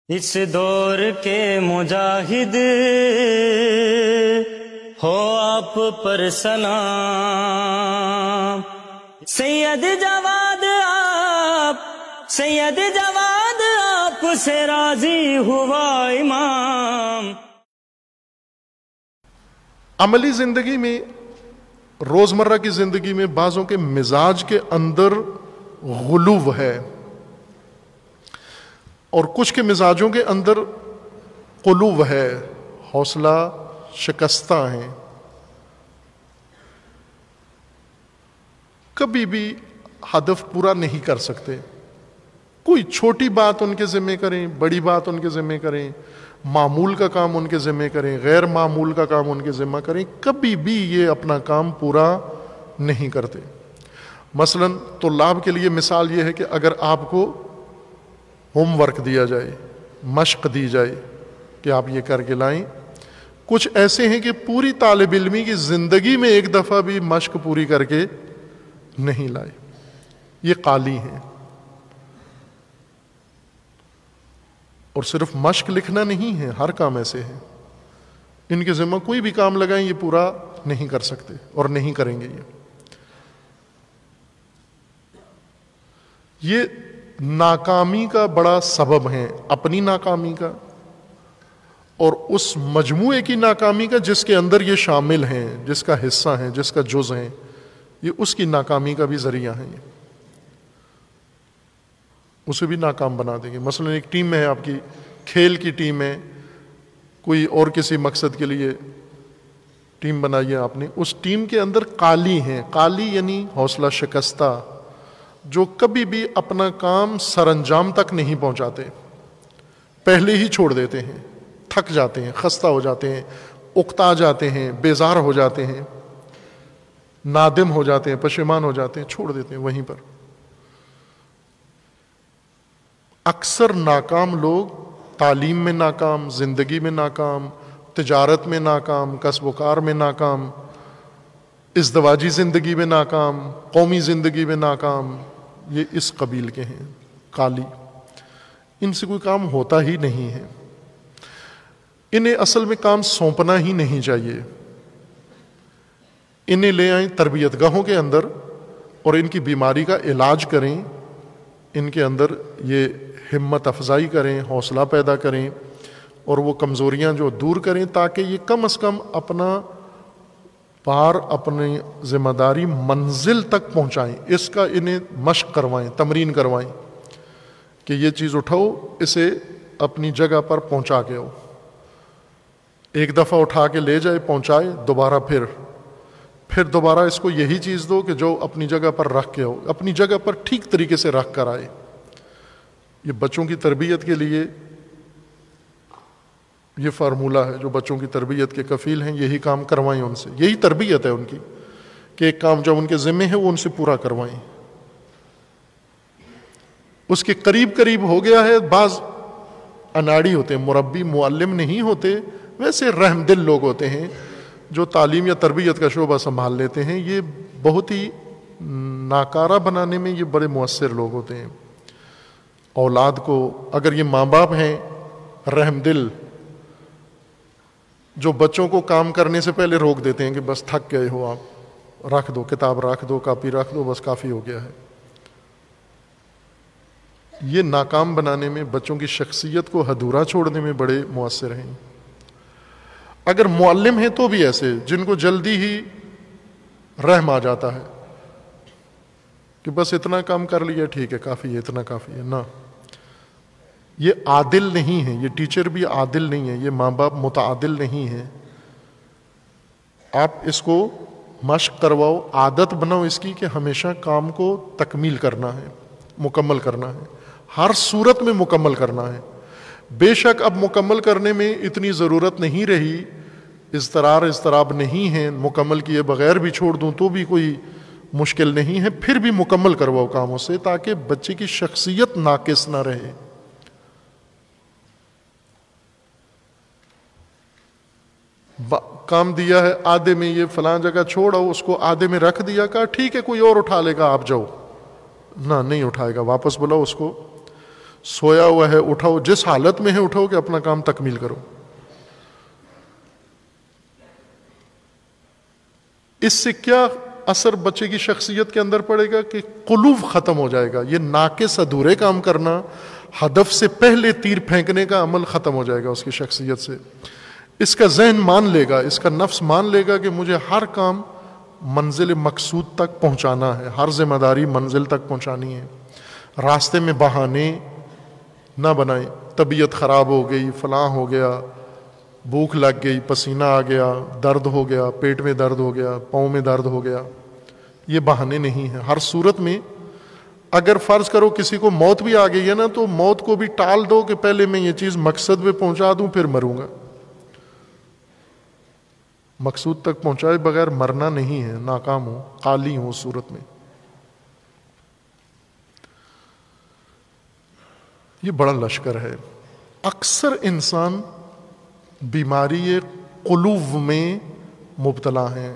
اس دور کے مجاہد ہو آپ پر سلام، سید جواد آپ سے راضی ہوا امام۔ عملی زندگی میں، روزمرہ کی زندگی میں بعضوں کے مزاج کے اندر غلو ہے اور کچھ کے مزاجوں کے اندر قلوب ہے، حوصلہ شکستہ ہیں، کبھی بھی ہدف پورا نہیں کر سکتے۔ کوئی چھوٹی بات ان کے ذمہ کریں، بڑی بات ان کے ذمہ کریں، معمول کا کام ان کے ذمہ کریں، غیر معمول کا کام ان کے ذمہ کریں، کبھی بھی یہ اپنا کام پورا نہیں کرتے۔ مثلا طلاب کے لیے مثال یہ ہے کہ اگر آپ کو ہوم ورک دیا جائے، مشق دی جائے کہ آپ یہ کر کے لائیں، کچھ ایسے ہیں کہ پوری طالب علمی کی زندگی میں ایک دفعہ بھی مشق پوری کر کے نہیں لائے، یہ قالی ہیں۔ اور صرف مشق لکھنا نہیں ہے، ہر کام ایسے ہے، ان کے ذمہ کوئی بھی کام لگائیں یہ پورا نہیں کر سکتے اور نہیں کریں گے۔ یہ ناکامی کا بڑا سبب ہے، اپنی ناکامی کا اور اس مجموعے کی ناکامی کا جس کے اندر یہ شامل ہیں، جس کا حصہ ہیں، جس کا جز ہیں، یہ اس کی ناکامی کا بھی ذریعہ ہیں، اسے بھی ناکام بنا دیں گے۔ مثلا ایک ٹیم ہے، آپ کی کھیل کی ٹیم ہے، کوئی اور کسی مقصد کے لیے ٹیم بنائی ہے آپ نے، اس ٹیم کے اندر قالی ہیں، قالی یعنی حوصلہ شکستہ، جو کبھی بھی اپنا کام سر انجام تک نہیں پہنچاتے، پہلے ہی چھوڑ دیتے ہیں، تھک جاتے ہیں، خستہ ہو جاتے ہیں، اکتا جاتے ہیں، بیزار ہو جاتے ہیں، نادم ہو جاتے ہیں، پشیمان ہو جاتے ہیں، چھوڑ دیتے ہیں وہیں پر۔ اکثر ناکام لوگ تعلیم میں ناکام، زندگی میں ناکام، تجارت میں ناکام، کسب و کار میں ناکام، ازدواجی زندگی میں ناکام، قومی زندگی میں ناکام، یہ اس قبیل کے ہیں، قالی، ان سے کوئی کام ہوتا ہی نہیں ہے۔ انہیں اصل میں کام سونپنا ہی نہیں چاہیے، انہیں لے آئیں تربیت گاہوں کے اندر اور ان کی بیماری کا علاج کریں، ان کے اندر یہ ہمت افزائی کریں، حوصلہ پیدا کریں اور وہ کمزوریاں جو دور کریں، تاکہ یہ کم از کم اپنا پار، اپنی ذمہ داری منزل تک پہنچائیں۔ اس کا انہیں مشق کروائیں، تمرین کروائیں کہ یہ چیز اٹھاؤ، اسے اپنی جگہ پر پہنچا کے آؤ۔ ایک دفعہ اٹھا کے لے جائے، پہنچائے، دوبارہ پھر دوبارہ اس کو یہی چیز دو کہ جو اپنی جگہ پر رکھ کے آؤ، اپنی جگہ پر ٹھیک طریقے سے رکھ کر آئے۔ یہ بچوں کی تربیت کے لیے یہ فارمولہ ہے، جو بچوں کی تربیت کے کفیل ہیں، یہی کام کروائیں ان سے، یہی تربیت ہے ان کی کہ ایک کام جو ان کے ذمہ ہے وہ ان سے پورا کروائیں۔ اس کے قریب ہو گیا ہے، بعض اناڑی ہوتے ہیں، مربی معلم نہیں ہوتے، ویسے رحم دل لوگ ہوتے ہیں جو تعلیم یا تربیت کا شعبہ سنبھال لیتے ہیں، یہ بہت ہی ناکارہ بنانے میں یہ بڑے مؤثر لوگ ہوتے ہیں۔ اولاد کو اگر یہ ماں باپ ہیں رحم دل، جو بچوں کو کام کرنے سے پہلے روک دیتے ہیں کہ بس تھک گئے ہو آپ، رکھ دو کتاب، رکھ دو کاپی، رکھ دو، بس کافی ہو گیا ہے، یہ ناکام بنانے میں، بچوں کی شخصیت کو ادھورا چھوڑنے میں بڑے مؤثر ہیں۔ اگر معلم ہیں تو بھی ایسے، جن کو جلدی ہی رحم آ جاتا ہے کہ بس اتنا کام کر لیا ٹھیک ہے، کافی ہے، اتنا کافی ہے، نہ، یہ عادل نہیں ہے، یہ ٹیچر بھی عادل نہیں ہے، یہ ماں باپ متعادل نہیں ہے۔ آپ اس کو مشق کرواؤ، عادت بناؤ اس کی کہ ہمیشہ کام کو تکمیل کرنا ہے، مکمل کرنا ہے، ہر صورت میں مکمل کرنا ہے۔ بے شک اب مکمل کرنے میں اتنی ضرورت نہیں رہی، اضطراب نہیں ہے، مکمل کیے بغیر بھی چھوڑ دوں تو بھی کوئی مشکل نہیں ہے، پھر بھی مکمل کرواؤ کاموں سے، تاکہ بچے کی شخصیت ناقص نہ رہے۔ کام دیا ہے آدھے میں، یہ فلاں جگہ چھوڑو، اس کو آدھے میں رکھ دیا، کہا ٹھیک ہے کوئی اور اٹھا لے گا، آپ جاؤ، نہ نہیں اٹھائے گا، واپس بلاؤ اس کو، سویا ہوا ہے اٹھاؤ، جس حالت میں ہے اٹھاؤ کہ اپنا کام تکمیل کرو. اس سے کیا اثر بچے کی شخصیت کے اندر پڑے گا کہ قلوب ختم ہو جائے گا. یہ ناقص ادھورے کام کرنا، ہدف سے پہلے تیر پھینکنے کا عمل ختم ہو جائے گا اس کی شخصیت سے. اس کا ذہن مان لے گا، اس کا نفس مان لے گا کہ مجھے ہر کام منزل مقصود تک پہنچانا ہے، ہر ذمہ داری منزل تک پہنچانی ہے. راستے میں بہانے نہ بنائیں. طبیعت خراب ہو گئی، فلاں ہو گیا، بھوک لگ گئی، پسینہ آ گیا، درد ہو گیا، پیٹ میں درد ہو گیا، پاؤں میں درد ہو گیا، یہ بہانے نہیں ہیں. ہر صورت میں اگر فرض کرو کسی کو موت بھی آ گئی ہے نا، تو موت کو بھی ٹال دو کہ پہلے میں یہ چیز مقصد پہ پہنچا دوں پھر مروں گا. مقصود تک پہنچائے بغیر مرنا نہیں ہے، ناکام ہو، قالی ہو صورت میں. یہ بڑا لشکر ہے. اکثر انسان بیماری قلوب میں مبتلا ہیں.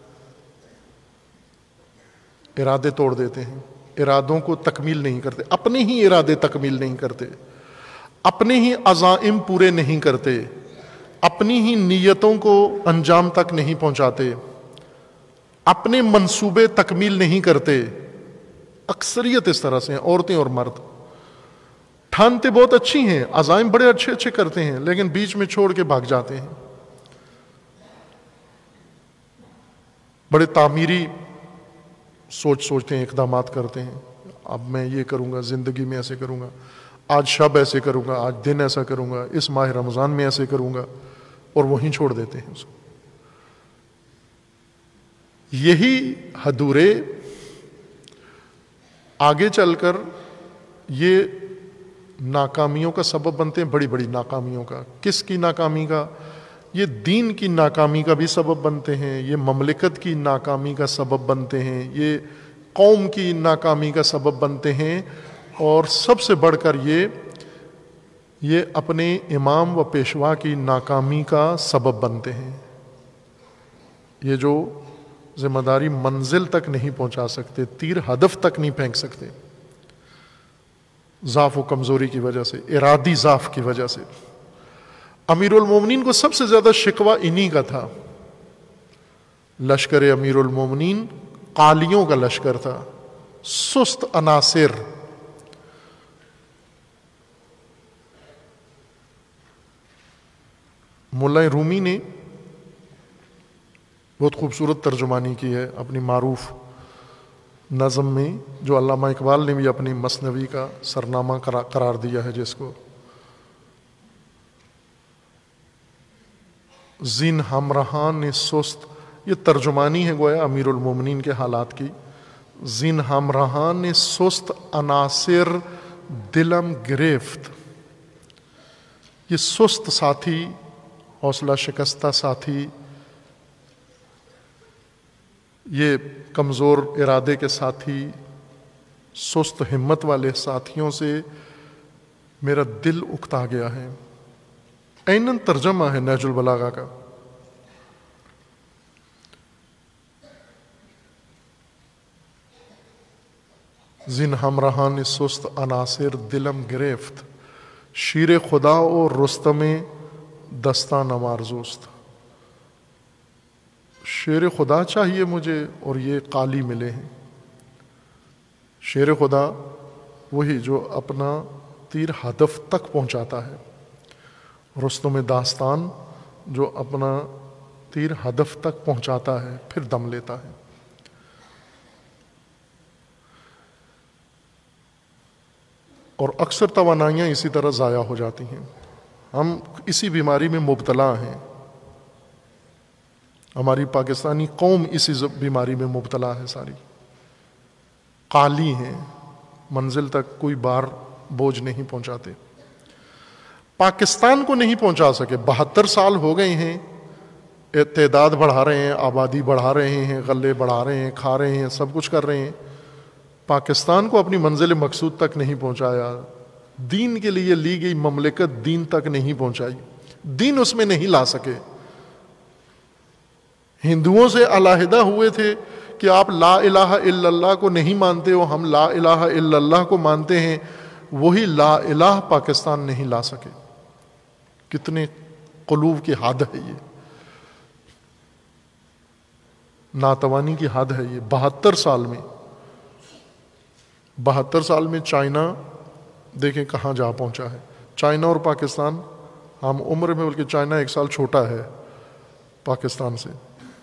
ارادے توڑ دیتے ہیں، ارادوں کو تکمیل نہیں کرتے، اپنے ہی ارادے تکمیل نہیں کرتے، اپنے ہی عزائم پورے نہیں کرتے، اپنی ہی نیتوں کو انجام تک نہیں پہنچاتے، اپنے منصوبے تکمیل نہیں کرتے. اکثریت اس طرح سے ہیں، عورتیں اور مرد. ٹھانتے بہت اچھی ہیں، عزائم بڑے اچھے اچھے کرتے ہیں، لیکن بیچ میں چھوڑ کے بھاگ جاتے ہیں. بڑے تعمیری سوچتے ہیں، اقدامات کرتے ہیں. اب میں یہ کروں گا، زندگی میں ایسے کروں گا، آج شب ایسے کروں گا، آج دن ایسا کروں گا، اس ماہ رمضان میں ایسے کروں گا، اور وہیں چھوڑ دیتے ہیں اس کو. یہی ہدورے آگے چل کر یہ ناکامیوں کا سبب بنتے ہیں، بڑی بڑی ناکامیوں کا. کس کی ناکامی کا؟ یہ دین کی ناکامی کا بھی سبب بنتے ہیں، یہ مملکت کی ناکامی کا سبب بنتے ہیں، یہ قوم کی ناکامی کا سبب بنتے ہیں، اور سب سے بڑھ کر یہ اپنے امام و پیشوا کی ناکامی کا سبب بنتے ہیں. یہ جو ذمہ داری منزل تک نہیں پہنچا سکتے، تیر ہدف تک نہیں پھینک سکتے، ضعف و کمزوری کی وجہ سے، ارادی ضعف کی وجہ سے. امیر المومنین کو سب سے زیادہ شکوہ انہی کا تھا. لشکر امیر المومنین قالیوں کا لشکر تھا، سست عناصر. مولا رومی نے بہت خوبصورت ترجمانی کی ہے اپنی معروف نظم میں، جو علامہ اقبال نے بھی اپنی مثنوی کا سرنامہ قرار دیا ہے، جس کو زین ہمراہان سست. یہ ترجمانی ہے گویا امیر المومنین کے حالات کی. زین ہمراہان سست عناصر دلم گرفت. یہ سست ساتھی، حوصلہ شکستہ ساتھی، یہ کمزور ارادے کے ساتھی، سست ہمت والے ساتھیوں سے میرا دل اکتا گیا ہے. عیناً ترجمہ ہے نہج البلاغہ کا. زن ہمراہان سست عناصر دلم گرفت، شیر خدا اور رستم دستان آرزوست. شیر خدا چاہیے مجھے اور یہ قالی ملے ہیں. شیر خدا وہی جو اپنا تیر ہدف تک پہنچاتا ہے، رستم داستان جو اپنا تیر ہدف تک پہنچاتا ہے پھر دم لیتا ہے. اور اکثر توانائیاں اسی طرح ضائع ہو جاتی ہیں. ہم اسی بیماری میں مبتلا ہیں، ہماری پاکستانی قوم اسی بیماری میں مبتلا ہے. ساری قالی ہیں، منزل تک کوئی بار بوجھ نہیں پہنچاتے. پاکستان کو نہیں پہنچا سکے. 72 سال ہو گئے ہیں، تعداد بڑھا رہے ہیں، آبادی بڑھا رہے ہیں، غلے بڑھا رہے ہیں، کھا رہے ہیں، سب کچھ کر رہے ہیں. پاکستان کو اپنی منزل مقصود تک نہیں پہنچایا. دین کے لیے لی گئی مملکت دین تک نہیں پہنچائی، دین اس میں نہیں لا سکے. ہندوؤں سے علیحدہ ہوئے تھے کہ آپ لا الہ الا اللہ کو نہیں مانتے ہو، ہم لا الہ الا اللہ کو مانتے ہیں. وہی لا الہ پاکستان نہیں لا سکے. کتنے قلوب کی حد ہے یہ، ناتوانی کی حد ہے یہ. 72 سال میں چائنا دیکھیں کہاں جا پہنچا ہے. چائنا اور پاکستان ہم عمر میں، بلکہ چائنا 1 سال چھوٹا ہے پاکستان سے.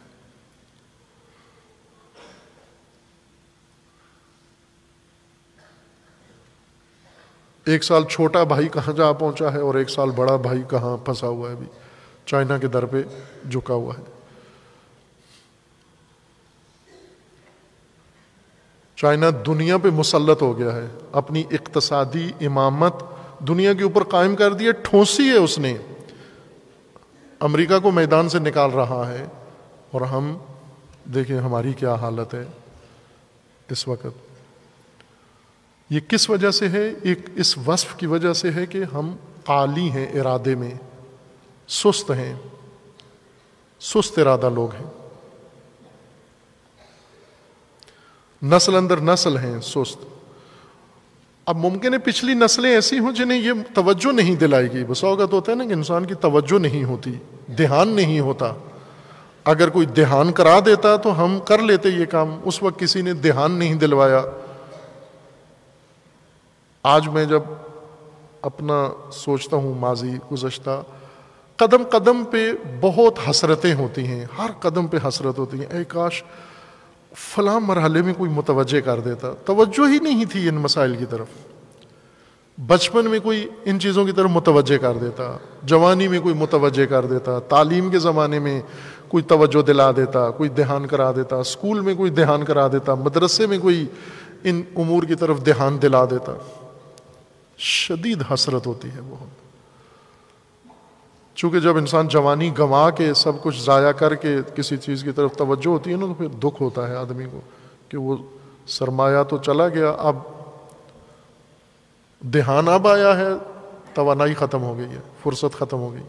ایک سال چھوٹا بھائی کہاں جا پہنچا ہے اور 1 سال بڑا بھائی کہاں پھنسا ہوا ہے ابھی، چائنا کے در پہ جھکا ہوا ہے. چائنا دنیا پہ مسلط ہو گیا ہے، اپنی اقتصادی امامت دنیا کے اوپر قائم کر دی ہے. ٹھونسی ہے اس نے، امریکہ کو میدان سے نکال رہا ہے. اور ہم دیکھیں ہماری کیا حالت ہے اس وقت. یہ کس وجہ سے ہے؟ ایک اس وصف کی وجہ سے ہے کہ ہم قالی ہیں ارادے میں، سست ہیں، سست ارادہ لوگ ہیں. نسل اندر نسل ہیں سست. اب ممکن ہے پچھلی نسلیں ایسی ہوں جنہیں یہ توجہ نہیں دلائے گی. بس اوقات ہوتا ہے نا کہ انسان کی توجہ نہیں ہوتی، دھیان نہیں ہوتا. اگر کوئی دھیان کرا دیتا تو ہم کر لیتے یہ کام. اس وقت کسی نے دھیان نہیں دلوایا. آج میں جب اپنا سوچتا ہوں ماضی گزشتہ، قدم قدم پہ بہت حسرتیں ہوتی ہیں، ہر قدم پہ حسرت ہوتی ہیں. اے کاش فلاں مرحلے میں کوئی متوجہ کر دیتا. توجہ ہی نہیں تھی ان مسائل کی طرف. بچپن میں کوئی ان چیزوں کی طرف متوجہ کر دیتا، جوانی میں کوئی متوجہ کر دیتا، تعلیم کے زمانے میں کوئی توجہ دلا دیتا، کوئی دھیان کرا دیتا، اسکول میں کوئی دھیان کرا دیتا، مدرسے میں کوئی ان امور کی طرف دھیان دلا دیتا. شدید حسرت ہوتی ہے بہت. چونکہ جب انسان جوانی گنوا کے سب کچھ ضائع کر کے کسی چیز کی طرف توجہ ہوتی ہے نا، تو پھر دکھ ہوتا ہے آدمی کو کہ وہ سرمایہ تو چلا گیا، اب دھیان اب آیا ہے، توانائی ختم ہو گئی ہے، فرصت ختم ہو گئی.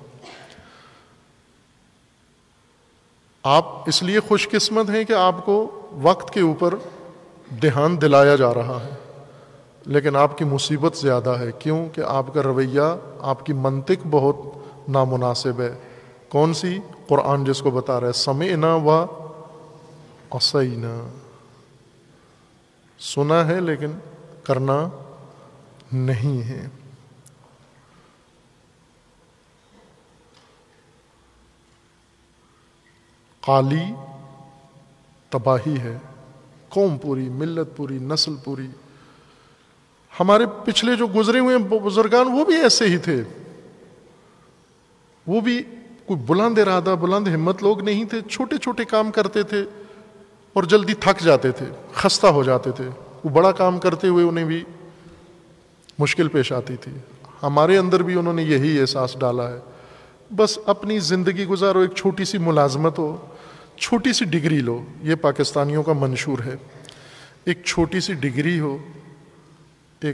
آپ اس لیے خوش قسمت ہیں کہ آپ کو وقت کے اوپر دھیان دلایا جا رہا ہے. لیکن آپ کی مصیبت زیادہ ہے. کیوں؟ کہ آپ کا رویہ، آپ کی منطق بہت نامناسب ہے. کون سی؟ قرآن جس کو بتا رہا ہے سمعنا و عصینا. سنا ہے لیکن کرنا نہیں ہے. قالی تباہی ہے. قوم پوری، ملت پوری، نسل پوری. ہمارے پچھلے جو گزرے ہوئے بزرگان وہ بھی ایسے ہی تھے. وہ بھی کوئی بلند ارادہ، بلند ہمت لوگ نہیں تھے. چھوٹے چھوٹے کام کرتے تھے اور جلدی تھک جاتے تھے، خستہ ہو جاتے تھے. وہ بڑا کام کرتے ہوئے انہیں بھی مشکل پیش آتی تھی. ہمارے اندر بھی انہوں نے یہی احساس ڈالا ہے. بس اپنی زندگی گزارو، ایک چھوٹی سی ملازمت ہو، چھوٹی سی ڈگری لو. یہ پاکستانیوں کا منشور ہے. ایک چھوٹی سی ڈگری ہو، ایک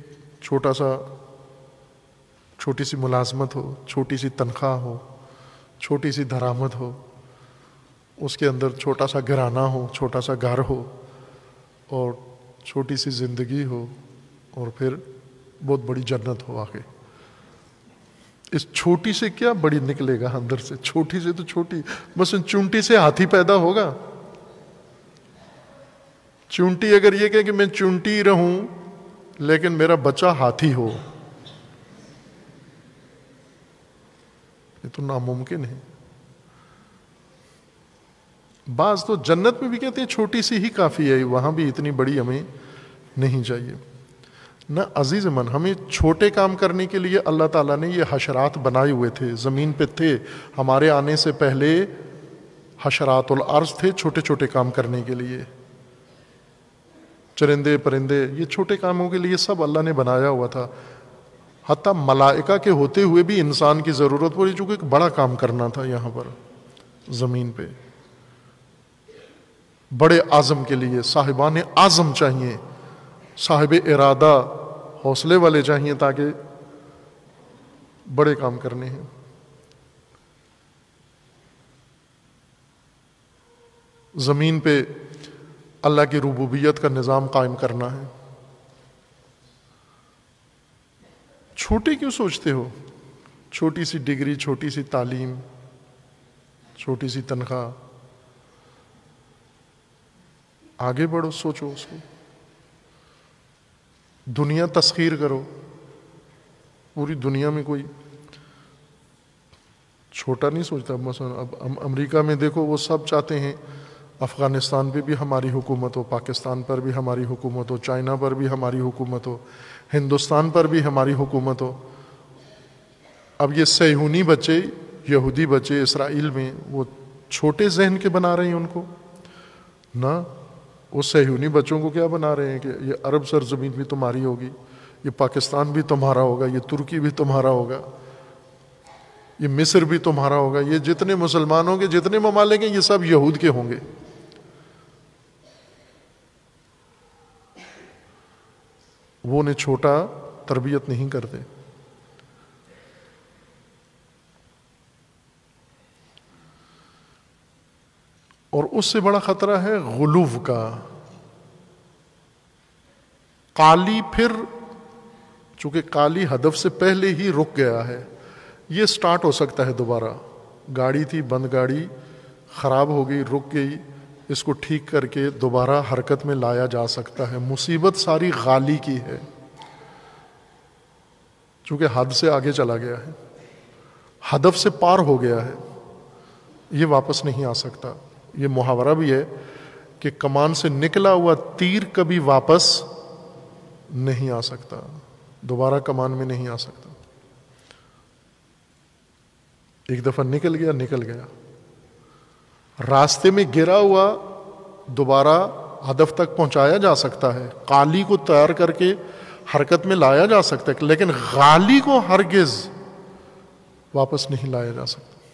چھوٹی سی ملازمت ہو، چھوٹی سی تنخواہ ہو، چھوٹی سی درآمد ہو، اس کے اندر چھوٹا سا گھرانہ ہو، چھوٹا سا گھر ہو، اور چھوٹی سی زندگی ہو، اور پھر بہت بڑی جنت ہو آگے. اس چھوٹی سے کیا بڑی نکلے گا اندر سے؟ چھوٹی سے تو چھوٹی، بس ان چونٹی سے ہاتھی پیدا ہوگا. چونٹی اگر یہ کہ میں چونٹی رہوں لیکن میرا بچہ ہاتھی ہو، یہ تو ناممکن ہے. بعض تو جنت میں بھی کہتے ہیں چھوٹی سی ہی کافی ہے، وہاں بھی اتنی بڑی ہمیں نہیں چاہیے. نہ عزیز من، ہمیں چھوٹے کام کرنے کے لیے اللہ تعالیٰ نے یہ حشرات بنائے ہوئے تھے. زمین پہ تھے، ہمارے آنے سے پہلے حشرات الارض تھے چھوٹے چھوٹے کام کرنے کے لیے. چرندے پرندے، یہ چھوٹے کاموں کے لیے سب اللہ نے بنایا ہوا تھا. حتیٰ ملائکہ کے ہوتے ہوئے بھی انسان کی ضرورت پڑی، چونکہ ایک بڑا کام کرنا تھا یہاں پر زمین پہ. بڑے عزم کے لیے صاحبان عزم چاہیے، صاحب ارادہ، حوصلے والے چاہیے، تاکہ بڑے کام کرنے ہیں. زمین پہ اللہ کی ربوبیت کا نظام قائم کرنا ہے. چھوٹے کیوں سوچتے ہو؟ چھوٹی سی ڈگری، چھوٹی سی تعلیم، چھوٹی سی تنخواہ. آگے بڑھو، سوچو اس کو. دنیا تسخیر کرو. پوری دنیا میں کوئی چھوٹا نہیں سوچتا. مثلا اب امریکہ میں دیکھو، وہ سب چاہتے ہیں افغانستان پہ بھی ہماری حکومت ہو، پاکستان پر بھی ہماری حکومت ہو، چائنا پر بھی ہماری حکومت ہو، ہندوستان پر بھی ہماری حکومت ہو. اب یہ صہیونی بچے، یہودی بچے اسرائیل میں، وہ چھوٹے ذہن کے بنا رہے ہیں ان کو نا. وہ صہیونی بچوں کو کیا بنا رہے ہیں کہ یہ عرب سرزمین بھی تمہاری ہوگی، یہ پاکستان بھی تمہارا ہوگا، یہ ترکی بھی تمہارا ہوگا، یہ مصر بھی تمہارا ہوگا، یہ جتنے مسلمانوں کے جتنے ممالک ہیں یہ سب یہود کے ہوں گے. وہ انہیں چھوٹا تربیت نہیں کرتے. اور اس سے بڑا خطرہ ہے غلو کا. قالی پھر چونکہ قالی ہدف سے پہلے ہی رک گیا ہے، یہ سٹارٹ ہو سکتا ہے دوبارہ. گاڑی تھی بند، گاڑی خراب ہو گئی، رک گئی، اس کو ٹھیک کر کے دوبارہ حرکت میں لایا جا سکتا ہے. مصیبت ساری غالی کی ہے، چونکہ حد سے آگے چلا گیا ہے، ہدف سے پار ہو گیا ہے، یہ واپس نہیں آ سکتا. یہ محاورہ بھی ہے کہ کمان سے نکلا ہوا تیر کبھی واپس نہیں آ سکتا، دوبارہ کمان میں نہیں آ سکتا. ایک دفعہ نکل گیا، نکل گیا. راستے میں گرا ہوا دوبارہ ہدف تک پہنچایا جا سکتا ہے، قالی کو تیار کر کے حرکت میں لایا جا سکتا ہے، لیکن غالی کو ہرگز واپس نہیں لایا جا سکتا.